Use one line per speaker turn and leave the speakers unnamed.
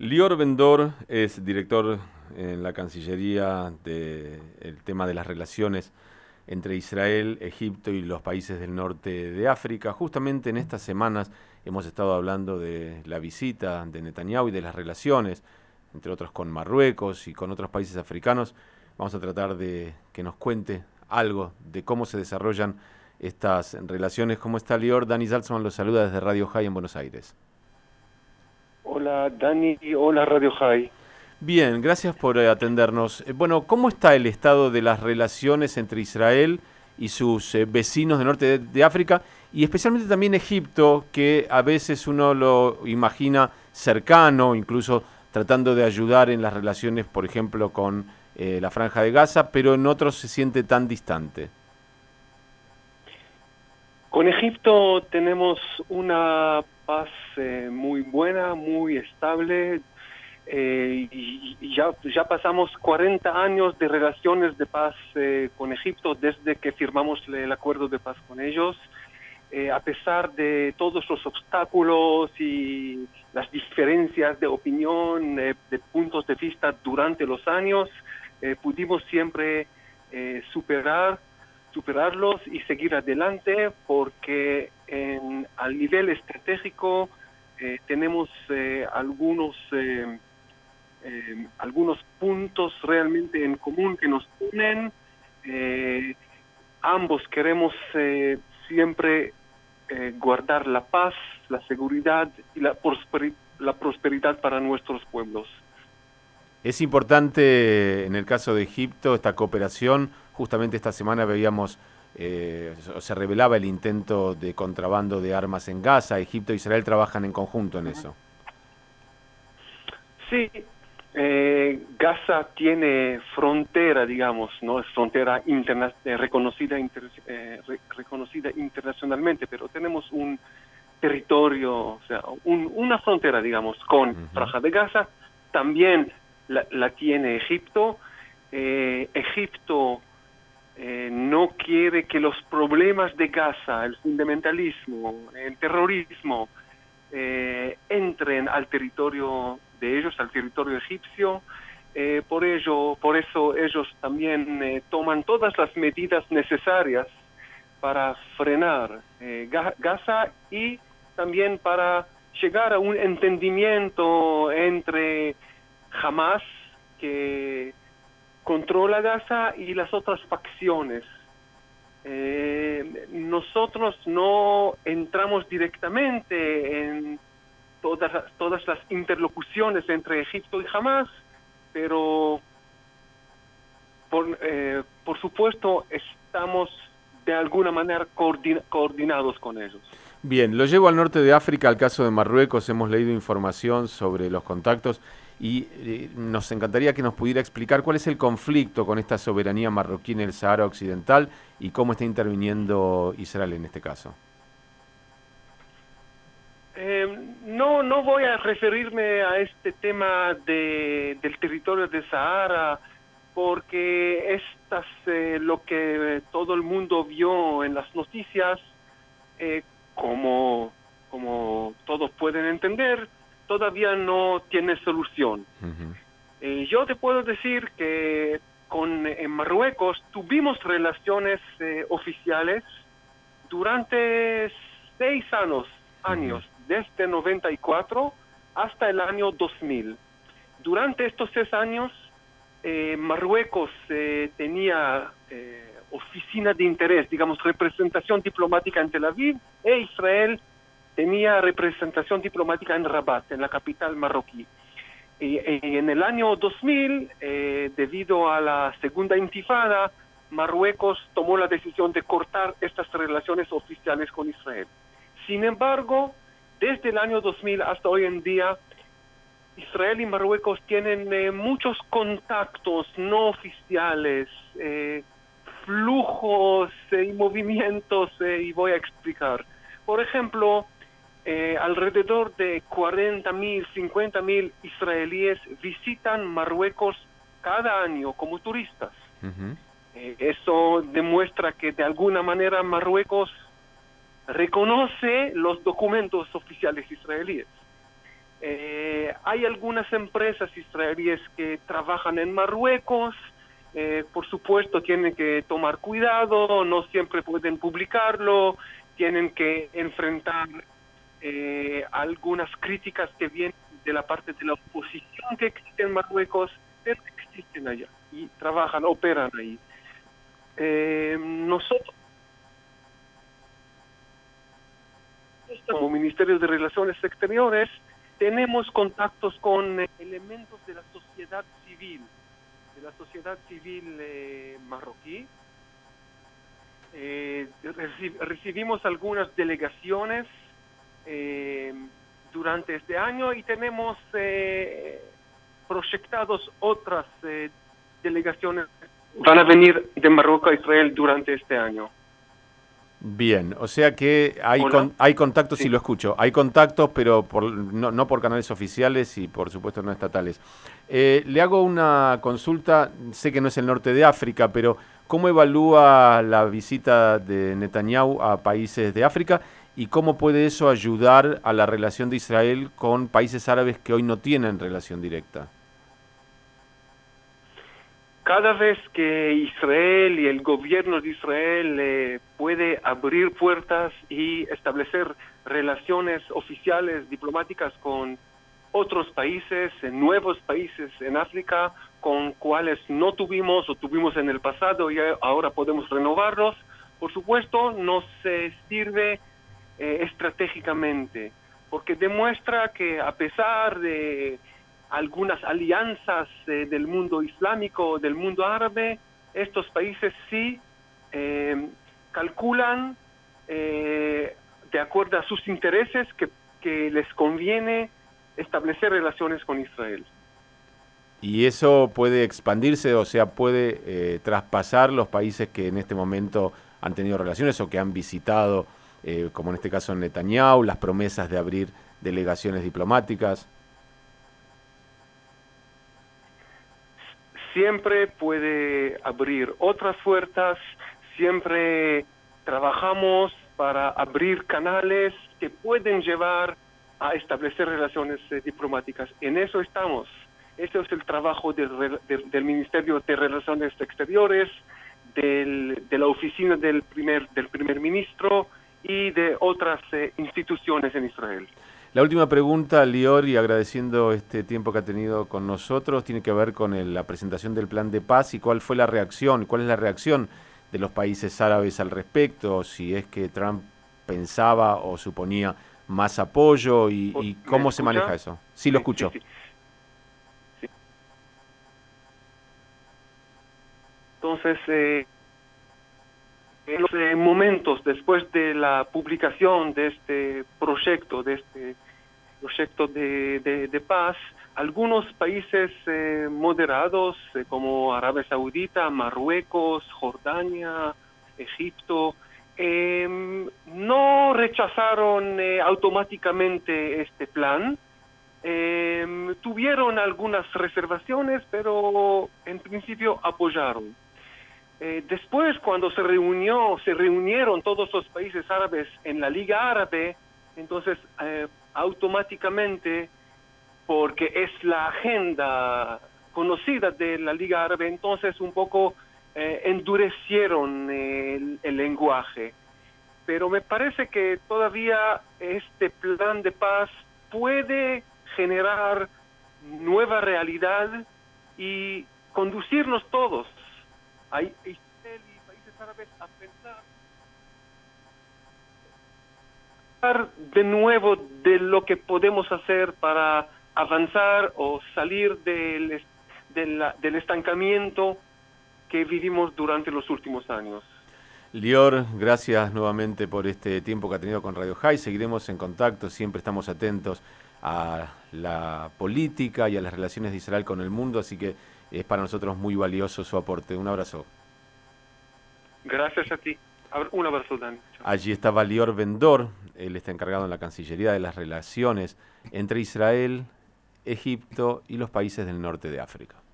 Lior Vendor es director en la Cancillería del tema de las relaciones entre Israel, Egipto y los países del norte de África. Justamente en estas semanas hemos estado hablando de la visita de Netanyahu y de las relaciones, entre otros con Marruecos y con otros países africanos. Vamos a tratar de que nos cuente algo de cómo se desarrollan estas relaciones. ¿Cómo está Lior? Dani Salzman los saluda desde Radio High en Buenos Aires.
Hola Dani, hola Radio High.
Bien, gracias por atendernos. Bueno, ¿cómo está el estado de las relaciones entre Israel y sus vecinos del norte de África y especialmente también Egipto, que a veces uno lo imagina cercano, incluso tratando de ayudar en las relaciones, por ejemplo, con la Franja de Gaza, pero en otros se siente tan distante?
Con Egipto tenemos una paz muy buena, muy estable. Y ya pasamos 40 años de relaciones de paz con Egipto desde que firmamos el acuerdo de paz con ellos. A pesar de todos los obstáculos y las diferencias de opinión, de puntos de vista durante los años, pudimos siempre superarlos y seguir adelante porque al nivel estratégico tenemos algunos puntos realmente en común que nos unen. Ambos queremos siempre guardar la paz, la seguridad y la prosperidad para nuestros pueblos.
Es importante en el caso de Egipto esta cooperación. Justamente esta semana veíamos, se revelaba el intento de contrabando de armas en Gaza. Egipto e Israel trabajan en conjunto en eso.
Sí, Gaza tiene frontera, digamos, no es frontera reconocida internacionalmente, pero tenemos un territorio, o sea, una frontera, digamos, con Franja de Gaza. También la tiene Egipto. Egipto no quiere que los problemas de Gaza, el fundamentalismo, el terrorismo, entren al territorio de ellos, al territorio egipcio. Por eso ellos también toman todas las medidas necesarias para frenar Gaza y también para llegar a un entendimiento entre Hamas, que controla Gaza, y las otras facciones. Nosotros no entramos directamente en todas las interlocuciones entre Egipto y Hamas, pero por supuesto estamos de alguna manera coordinados con ellos.
Bien, lo llevo al norte de África, al caso de Marruecos. Hemos leído información sobre los contactos y nos encantaría que nos pudiera explicar cuál es el conflicto con esta soberanía marroquí en el Sahara Occidental y cómo está interviniendo Israel en este caso.
No voy a referirme a este tema del territorio de Sahara, porque lo que todo el mundo vio en las noticias, como todos pueden entender, todavía no tiene solución. Yo te puedo decir que en Marruecos tuvimos relaciones oficiales durante 6 años, desde 94 hasta el año 2000. Durante estos 6 años, Marruecos tenía oficina de interés, digamos, representación diplomática en Tel Aviv, e Israel tenía representación diplomática en Rabat, en la capital marroquí. Y en el año 2000, debido a la segunda intifada, Marruecos tomó la decisión de cortar estas relaciones oficiales con Israel. Sin embargo, desde el año 2000 hasta hoy en día, Israel y Marruecos tienen muchos contactos no oficiales, flujos y movimientos, y voy a explicar. Por ejemplo, alrededor de 40.000, 50.000 israelíes visitan Marruecos cada año como turistas. Eso demuestra que de alguna manera Marruecos reconoce los documentos oficiales israelíes. Hay algunas empresas israelíes que trabajan en Marruecos. Por supuesto, tienen que tomar cuidado, no siempre pueden publicarlo, tienen que enfrentar algunas críticas que vienen de la parte de la oposición que existe en Marruecos, pero existen allá y trabajan, operan ahí. Nosotros, como Ministerio de Relaciones Exteriores, tenemos contactos con elementos de la sociedad civil marroquí. Recibimos algunas delegaciones durante este año y tenemos proyectados otras delegaciones van a venir de Marruecos a Israel durante este año.
Bien, o sea que hay contactos, sí lo escucho, hay contactos, pero no por canales oficiales y por supuesto no estatales. Le hago una consulta, sé que no es el norte de África, pero ¿cómo evalúa la visita de Netanyahu a países de África y cómo puede eso ayudar a la relación de Israel con países árabes que hoy no tienen relación directa?
Cada vez que Israel y el gobierno de Israel puede abrir puertas y establecer relaciones oficiales, diplomáticas con otros países, nuevos países en África, con cuales no tuvimos o tuvimos en el pasado y ahora podemos renovarlos, por supuesto nos sirve estratégicamente, porque demuestra que a pesar de algunas alianzas del mundo islámico, del mundo árabe, estos países sí calculan de acuerdo a sus intereses que les conviene establecer relaciones con Israel.
¿Y eso puede expandirse, o sea, puede traspasar los países que en este momento han tenido relaciones o que han visitado, como en este caso en Netanyahu, las promesas de abrir delegaciones diplomáticas?
Siempre puede abrir otras puertas, siempre trabajamos para abrir canales que pueden llevar a establecer relaciones diplomáticas. En eso estamos. Ese es el trabajo del Ministerio de Relaciones Exteriores, de la oficina del primer ministro y de otras instituciones en Israel.
La última pregunta, Lior, y agradeciendo este tiempo que ha tenido con nosotros, tiene que ver con la presentación del plan de paz y cuál es la reacción de los países árabes al respecto, si es que Trump pensaba o suponía más apoyo y cómo se maneja eso. Sí, lo escucho.
Sí. Entonces, en los momentos después de la publicación de este proyecto, de paz, algunos países moderados como Arabia Saudita, Marruecos, Jordania, Egipto, no rechazaron automáticamente este plan. Tuvieron algunas reservaciones, pero en principio apoyaron. Después, cuando se reunieron todos los países árabes en la Liga Árabe, entonces automáticamente, porque es la agenda conocida de la Liga Árabe, entonces un poco endurecieron el lenguaje. Pero me parece que todavía este plan de paz puede generar nueva realidad y conducirnos todos a Israel y países árabes a pensar de nuevo de lo que podemos hacer para avanzar o salir del estancamiento que vivimos durante los últimos años.
Lior, gracias nuevamente por este tiempo que ha tenido con Radio High. Seguiremos en contacto, siempre estamos atentos a la política y a las relaciones de Israel con el mundo, así que es para nosotros muy valioso su aporte. Un abrazo.
Gracias a ti. Un abrazo, Dan.
Allí estaba Lior Ben-Dor, él está encargado en la Cancillería de las relaciones entre Israel, Egipto y los países del norte de África.